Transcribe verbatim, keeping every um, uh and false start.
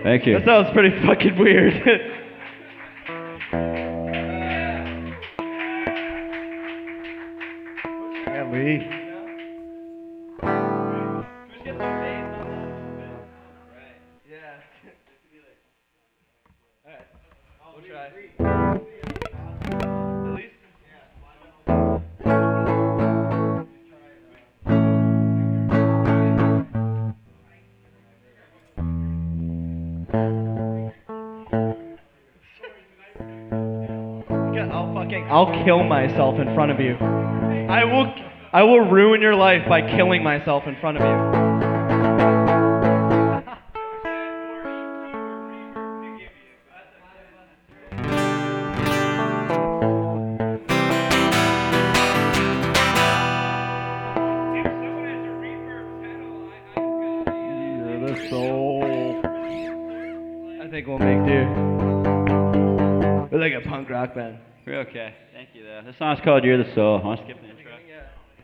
Thank you. That sounds pretty fucking weird. Yeah, Lee. I'll fucking, I'll kill myself in front of you. I will, I will ruin your life by killing myself in front of you. I think we'll make do. We're like a punk rock band. We're okay. Thank you, though. This song's called You're the Soul. I want to skip the intro.